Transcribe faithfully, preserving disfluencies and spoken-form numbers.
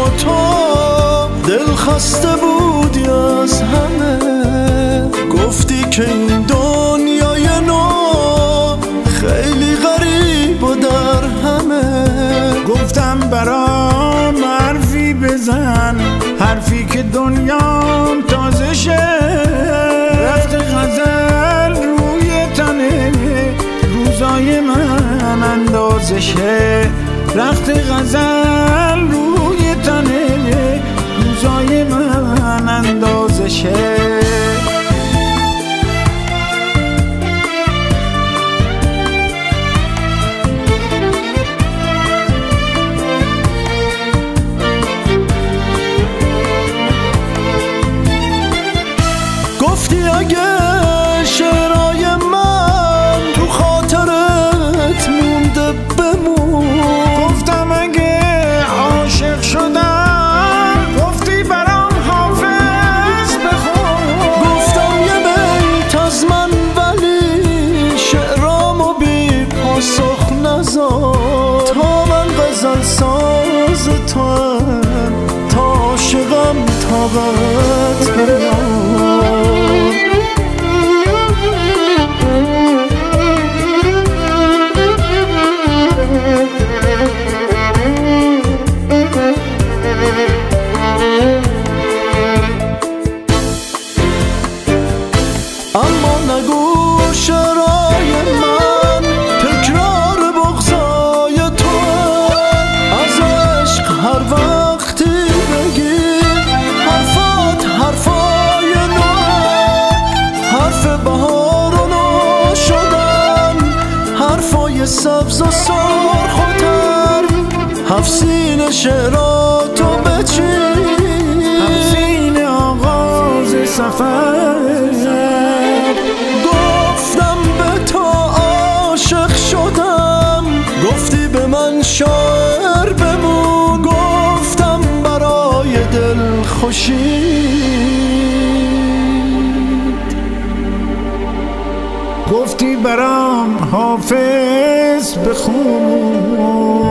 اما تو دل خسته بودی از همه. گفتی که این دنیای نو خیلی غریب و در همه. گفتم برام حرفی بزن، حرفی که دنیام تازه شه. رفت غزل روی تنه روزای من اندازه شه. رفت غزل روی تنه روزای من اندازه شه. گفتی اگه شعرهای من تو خاطرت مونده بمون. گفتم اگه عاشق شدم گفتی برام حافظ بخون. گفتم یه بیت از من ولی شعرامو بی پاسخ نذار. تا من غزل ساز توام، تا عاشقم طاقت بیار. اما نگو شعرهای من تکرار بغضای تو. از عشق هر وقتی بگی حرفات حرفای نو. حرف بهار و نو شدن، حرفای سبز و سرخ و تر. هفسین شعراتو بچین، هفسین آغاز سفر. گفتم به تو عاشق شدم، گفتی به من شاعر بمون. گفتم برای دل خوشید، گفتی برام حافظ بخون.